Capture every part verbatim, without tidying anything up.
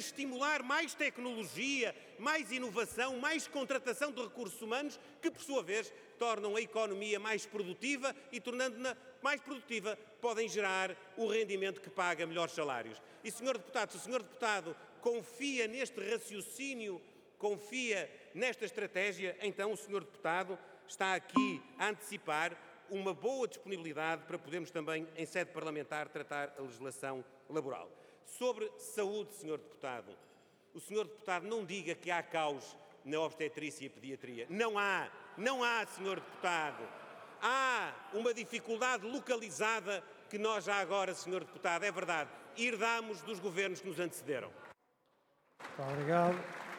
estimular mais tecnologia, mais inovação, mais contratação de recursos humanos, que, por sua vez, tornam a economia mais produtiva e, tornando-na mais produtiva, podem gerar o rendimento que paga melhores salários. E, senhor Deputado, se o senhor Deputado confia neste raciocínio, confia nesta estratégia, então o senhor Deputado está aqui a antecipar uma boa disponibilidade para podermos também, em sede parlamentar, tratar a legislação laboral. Sobre saúde, senhor Deputado, o senhor Deputado não diga que há caos na obstetrícia e pediatria. Não há, não há, senhor Deputado. Há uma dificuldade localizada que nós já agora, senhor Deputado, é verdade, herdámos dos governos que nos antecederam. Muito obrigado.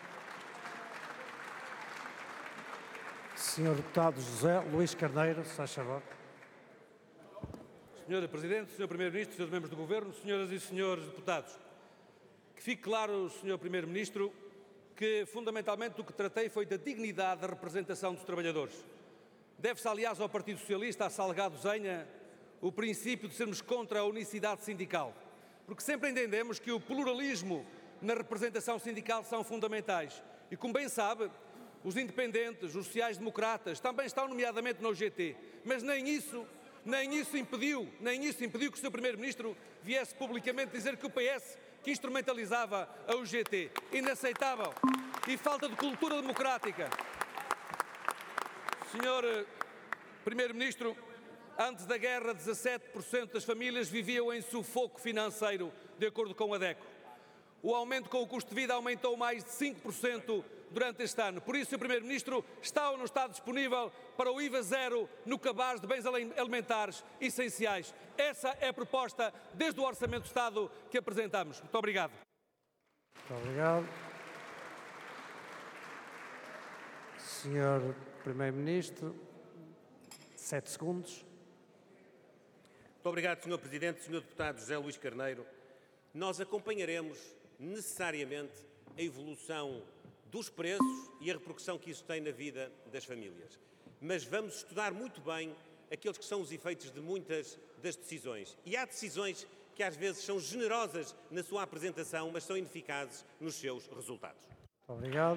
senhor Deputado José Luís Carneiro, se faz favor. senhora Presidente, senhor Primeiro-Ministro, senhores membros do Governo, senhoras e senhores deputados, que fique claro, senhor Primeiro-Ministro, que fundamentalmente o que tratei foi da dignidade da representação dos trabalhadores. Deve-se, aliás, ao Partido Socialista, a Salgado Zenha, o princípio de sermos contra a unicidade sindical, porque sempre entendemos que o pluralismo na representação sindical são fundamentais. E, como bem sabe, os independentes, os sociais-democratas, também estão nomeadamente na O G T, mas nem isso, nem isso impediu, nem isso impediu que o senhor Primeiro-Ministro viesse publicamente dizer que o P S que instrumentalizava a O G T. Inaceitável. E falta de cultura democrática. senhor Primeiro-Ministro, antes da guerra, dezassete por cento das famílias viviam em sufoco financeiro, de acordo com a DECO. O aumento com o custo de vida aumentou mais de cinco por cento durante este ano. Por isso, senhor Primeiro-Ministro, está ou não está disponível para o I V A zero no cabaz de bens alimentares essenciais? Essa é a proposta desde o Orçamento de Estado que apresentamos. Muito obrigado. Muito obrigado. senhor Primeiro-Ministro, sete segundos. Muito obrigado, senhor Presidente. senhor Deputado José Luís Carneiro, nós acompanharemos necessariamente a evolução dos preços e a repercussão que isso tem na vida das famílias. Mas vamos estudar muito bem aqueles que são os efeitos de muitas das decisões. E há decisões que às vezes são generosas na sua apresentação, mas são ineficazes nos seus resultados. Muito obrigado.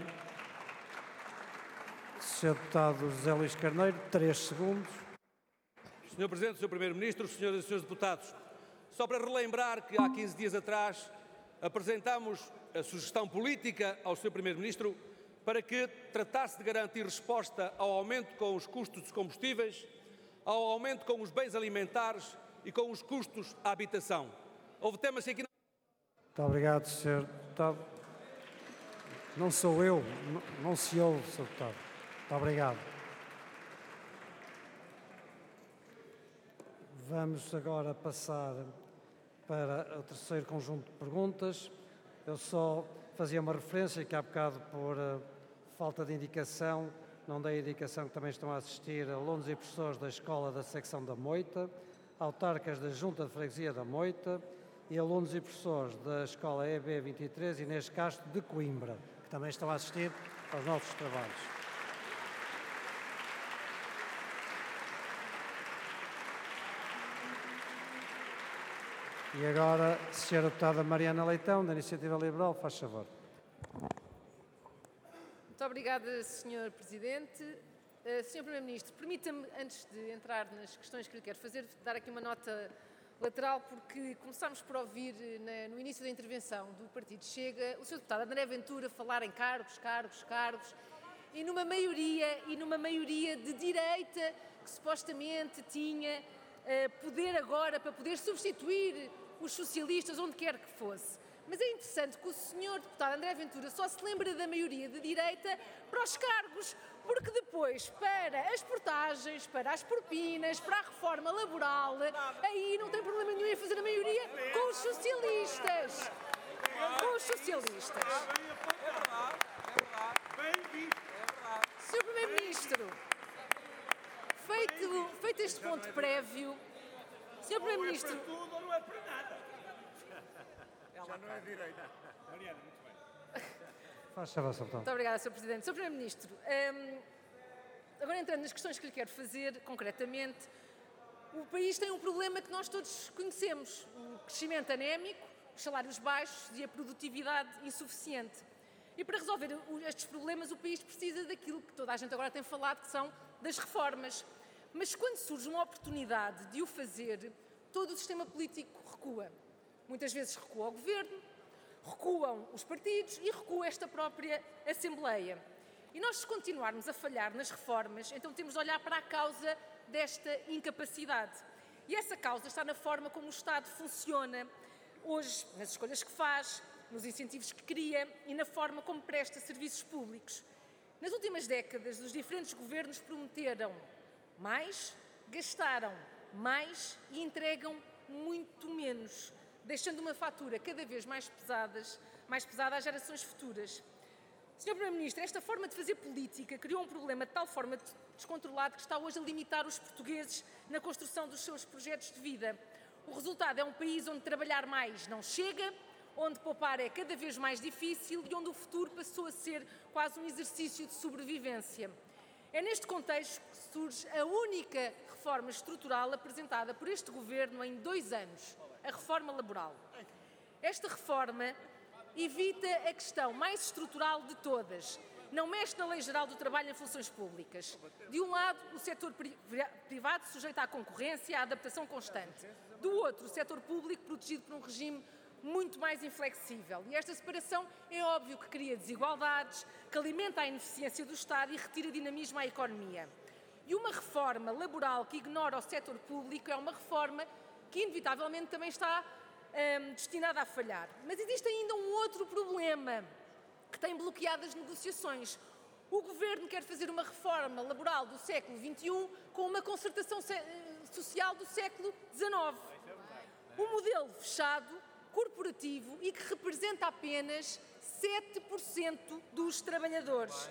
senhor Deputado José Luís Carneiro, três segundos. senhor Presidente, senhor Primeiro-Ministro, senhoras e senhores deputados, só para relembrar que há quinze dias atrás apresentámos a sugestão política ao senhor Primeiro-Ministro para que tratasse de garantir resposta ao aumento com os custos dos combustíveis, ao aumento com os bens alimentares e com os custos à habitação. Houve temas que aqui não... Muito obrigado, senhor Deputado. Não sou eu, não, não se ouve, senhor Deputado. Muito obrigado. Vamos agora passar para o terceiro conjunto de perguntas. Eu só fazia uma referência que há bocado, por uh, falta de indicação, não dei a indicação que também estão a assistir alunos e professores da Escola da Secção da Moita, autarcas da Junta de Freguesia da Moita e alunos e professores da Escola E B vinte e três Inês Castro de Coimbra, que também estão a assistir aos nossos trabalhos. E agora, senhora Deputada Mariana Leitão, da Iniciativa Liberal, faz favor. Muito obrigada, senhor Presidente. Uh, senhor Primeiro-Ministro, permita-me, antes de entrar nas questões que lhe quero fazer, dar aqui uma nota lateral, porque começámos por ouvir na, no início da intervenção do Partido Chega o senhor Deputado André Ventura falar em cargos, cargos, cargos, e numa maioria, e numa maioria de direita que supostamente tinha uh, poder agora para poder substituir os socialistas onde quer que fosse. Mas é interessante que o senhor deputado André Ventura só se lembra da maioria de direita para os cargos, porque depois para as portagens, para as propinas, para a reforma laboral, aí não tem problema nenhum em fazer a maioria com os socialistas. Com os socialistas. senhor Primeiro-Ministro, feito, feito este ponto prévio, senhor Primeiro-Ministro... Ela não é direita. Mariana, muito bem. Faz favor, senhor Deputado. Muito obrigada, senhor Presidente. senhor Primeiro-Ministro, um, agora entrando nas questões que lhe quero fazer, concretamente, o país tem um problema que nós todos conhecemos, um crescimento anémico, os salários baixos e a produtividade insuficiente. E para resolver estes problemas o país precisa daquilo que toda a gente agora tem falado, que são das reformas. Mas quando surge uma oportunidade de o fazer, todo o sistema político recua. Muitas vezes recua o governo, recuam os partidos e recua esta própria Assembleia. E nós, se continuarmos a falhar nas reformas, então temos de olhar para a causa desta incapacidade. E essa causa está na forma como o Estado funciona hoje, nas escolhas que faz, nos incentivos que cria e na forma como presta serviços públicos. Nas últimas décadas, os diferentes governos prometeram mais, gastaram mais e entregam muito menos, deixando uma fatura cada vez mais, pesadas, mais pesada às gerações futuras. senhor Primeiro-Ministro, esta forma de fazer política criou um problema de tal forma descontrolado que está hoje a limitar os portugueses na construção dos seus projetos de vida. O resultado é um país onde trabalhar mais não chega, onde poupar é cada vez mais difícil e onde o futuro passou a ser quase um exercício de sobrevivência. É neste contexto que surge a única reforma estrutural apresentada por este Governo em dois anos, a reforma laboral. Esta reforma evita a questão mais estrutural de todas. Não mexe na Lei Geral do Trabalho em Funções Públicas. De um lado, o setor privado sujeito à concorrência e à adaptação constante. Do outro, o setor público protegido por um regime muito mais inflexível. E esta separação é óbvio que cria desigualdades, que alimenta a ineficiência do Estado e retira dinamismo à economia. E uma reforma laboral que ignora o setor público é uma reforma que inevitavelmente também está hum, destinada a falhar. Mas existe ainda um outro problema que tem bloqueado as negociações. O Governo quer fazer uma reforma laboral do século vinte e um com uma concertação social do século dezenove. Um modelo fechado, corporativo e que representa apenas sete por cento dos trabalhadores.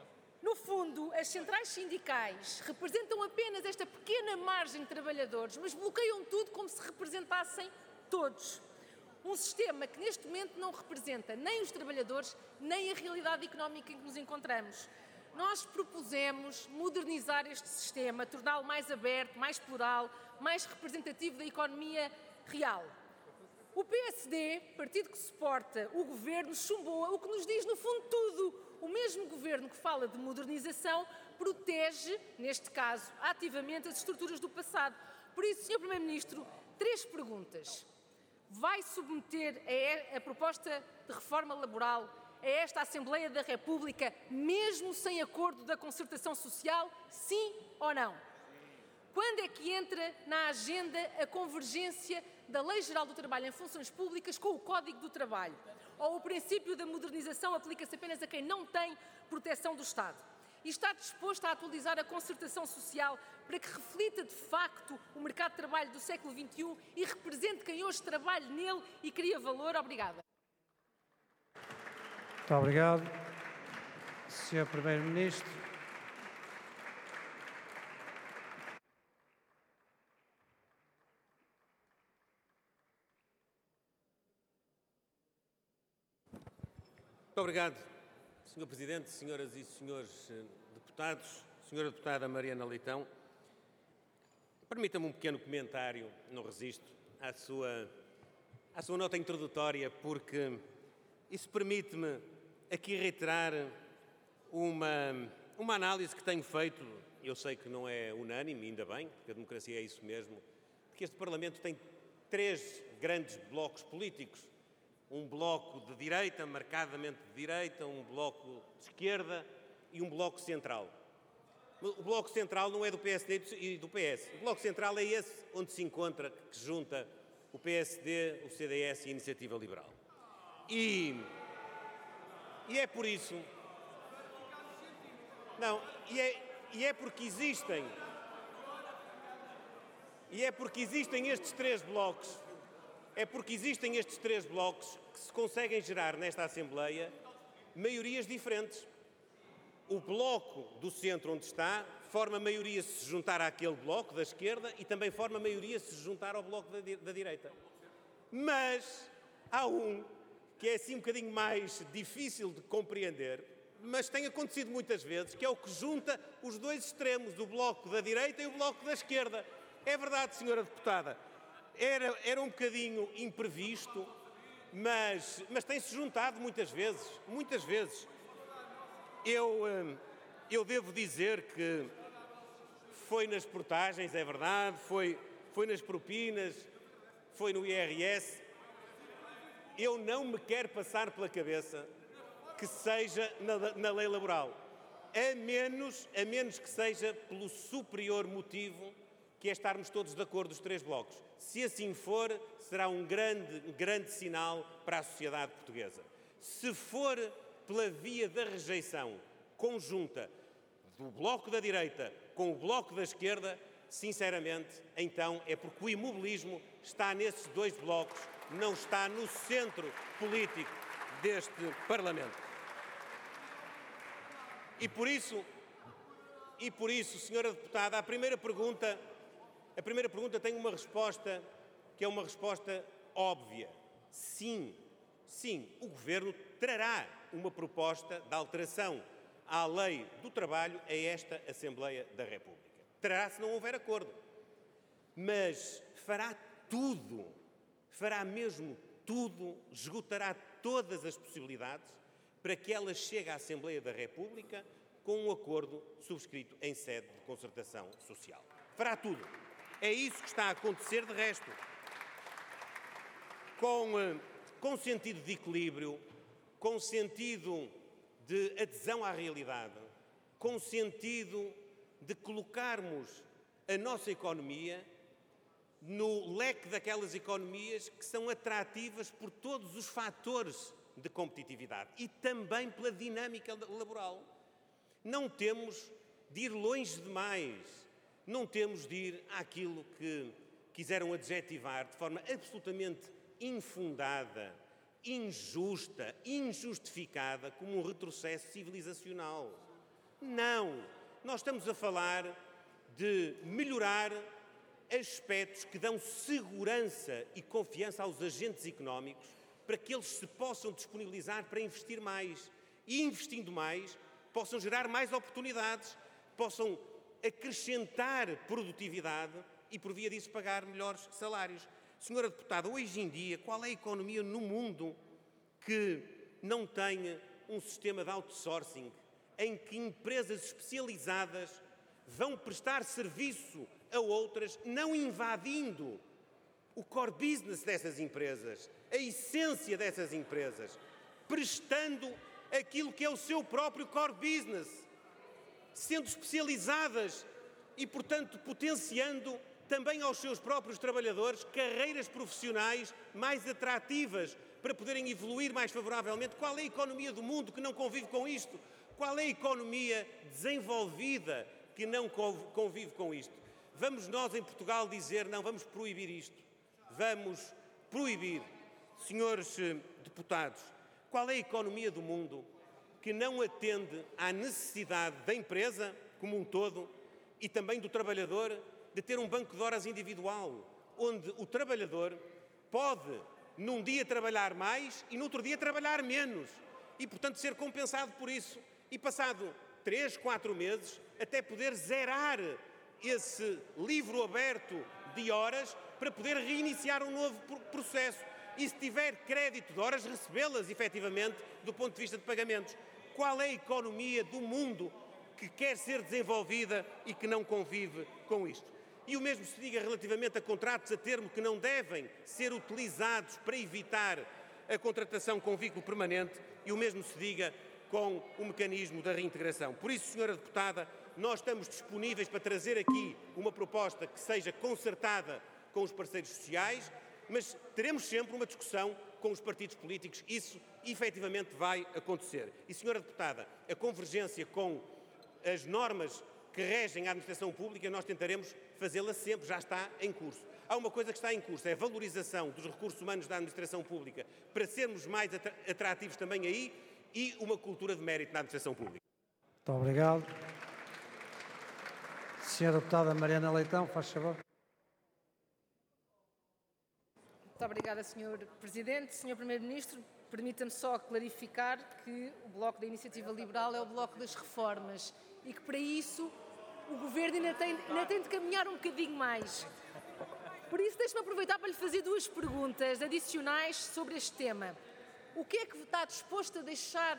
No fundo, as centrais sindicais representam apenas esta pequena margem de trabalhadores, mas bloqueiam tudo como se representassem todos. Um sistema que neste momento não representa nem os trabalhadores, nem a realidade económica em que nos encontramos. Nós propusemos modernizar este sistema, torná-lo mais aberto, mais plural, mais representativo da economia real. O P S D, partido que suporta o Governo, chumbou o que nos diz no fundo tudo. O mesmo Governo que fala de modernização protege, neste caso, ativamente as estruturas do passado. Por isso, senhor Primeiro-Ministro, três perguntas. Vai submeter a, a proposta de reforma laboral a esta Assembleia da República, mesmo sem acordo da concertação social, sim ou não? Quando é que entra na agenda a convergência da Lei Geral do Trabalho em Funções Públicas com o Código do Trabalho? Ou o princípio da modernização aplica-se apenas a quem não tem proteção do Estado? E está disposto a atualizar a concertação social para que reflita de facto o mercado de trabalho do século vinte e um e represente quem hoje trabalha nele e cria valor? Obrigada. Muito obrigado. senhor Primeiro-Ministro. Muito obrigado, senhor Presidente, senhoras e senhores deputados, senhora deputada Mariana Leitão. Permita-me um pequeno comentário, não resisto, à sua, à sua nota introdutória, porque isso permite-me aqui reiterar uma, uma análise que tenho feito, eu sei que não é unânime, ainda bem, porque a democracia é isso mesmo, de que este Parlamento tem três grandes blocos políticos. Um bloco de direita, marcadamente de direita, um bloco de esquerda e um bloco central. O bloco central não é do P S D e do P S. O bloco central é esse onde se encontra, que junta o P S D, o C D S e a Iniciativa Liberal. E, e é por isso... Não, e é, e é porque existem... E é porque existem estes três blocos... É porque existem estes três blocos que se conseguem gerar nesta Assembleia maiorias diferentes. O bloco do centro onde está forma maioria se se juntar àquele bloco da esquerda e também forma maioria se se juntar ao bloco da, da direita. Mas há um que é assim um bocadinho mais difícil de compreender, mas tem acontecido muitas vezes, que é o que junta os dois extremos, o bloco da direita e o bloco da esquerda. É verdade, senhora deputada. Era, era um bocadinho imprevisto, mas, mas tem-se juntado muitas vezes, muitas vezes. Eu, eu devo dizer que foi nas portagens, é verdade, foi, foi nas propinas, foi no I R S. Eu não me quero passar pela cabeça que seja na, na lei laboral, a menos, a menos que seja pelo superior motivo que é estarmos todos de acordo os três blocos. Se assim for, será um grande, grande sinal para a sociedade portuguesa. Se for pela via da rejeição conjunta do bloco da direita com o bloco da esquerda, sinceramente, então é porque o imobilismo está nesses dois blocos, não está no centro político deste Parlamento. E por isso, e por isso, senhora deputada, a primeira pergunta, a primeira pergunta tem uma resposta que é uma resposta óbvia. Sim, sim, o Governo trará uma proposta de alteração à Lei do Trabalho a esta Assembleia da República. Trará se não houver acordo. Mas fará tudo, fará mesmo tudo, esgotará todas as possibilidades para que ela chegue à Assembleia da República com um acordo subscrito em sede de concertação social. Fará tudo. É isso que está a acontecer de resto. Com, com sentido de equilíbrio, com sentido de adesão à realidade, com sentido de colocarmos a nossa economia no leque daquelas economias que são atrativas por todos os fatores de competitividade e também pela dinâmica laboral. Não temos de ir longe demais, não temos de ir àquilo que quiseram adjetivar de forma absolutamente infundada, injusta, injustificada, como um retrocesso civilizacional. Não, nós estamos a falar de melhorar aspectos que dão segurança e confiança aos agentes económicos para que eles se possam disponibilizar para investir mais e, investindo mais, possam gerar mais oportunidades, possam acrescentar produtividade e, por via disso, pagar melhores salários. Senhora deputada, hoje em dia, qual é a economia no mundo que não tenha um sistema de outsourcing em que empresas especializadas vão prestar serviço a outras, não invadindo o core business dessas empresas, a essência dessas empresas, prestando aquilo que é o seu próprio core business, sendo especializadas e, portanto, potenciando também aos seus próprios trabalhadores carreiras profissionais mais atrativas para poderem evoluir mais favoravelmente. Qual é a economia do mundo que não convive com isto? Qual é a economia desenvolvida que não convive com isto? Vamos nós em Portugal dizer, não, vamos proibir isto. Vamos proibir, senhores deputados, qual é a economia do mundo que não atende à necessidade da empresa como um todo e também do trabalhador de ter um banco de horas individual, onde o trabalhador pode num dia trabalhar mais e no outro dia trabalhar menos e, portanto, ser compensado por isso e, passado três, quatro meses, até poder zerar esse livro aberto de horas para poder reiniciar um novo processo e, se tiver crédito de horas, recebê-las efetivamente do ponto de vista de pagamentos. Qual é a economia do mundo que quer ser desenvolvida e que não convive com isto? E o mesmo se diga relativamente a contratos a termo que não devem ser utilizados para evitar a contratação com vínculo permanente e o mesmo se diga com o mecanismo da reintegração. Por isso, senhora deputada, nós estamos disponíveis para trazer aqui uma proposta que seja concertada com os parceiros sociais, mas teremos sempre uma discussão com os partidos políticos. Isso, efetivamente, vai acontecer. E, senhora deputada, a convergência com as normas que regem a administração pública, nós tentaremos fazê-la sempre, já está em curso. Há uma coisa que está em curso, é a valorização dos recursos humanos da administração pública para sermos mais atrativos também aí e uma cultura de mérito na administração pública. Muito obrigado. Senhora deputada Mariana Leitão, faz favor. Muito obrigada, senhor Presidente. senhor Primeiro-Ministro, permita-me só clarificar que o Bloco da Iniciativa Liberal é o Bloco das Reformas e que, para isso, o Governo ainda tem, ainda tem de caminhar um bocadinho mais. Por isso, deixe-me aproveitar para lhe fazer duas perguntas adicionais sobre este tema. O que é que está disposto a deixar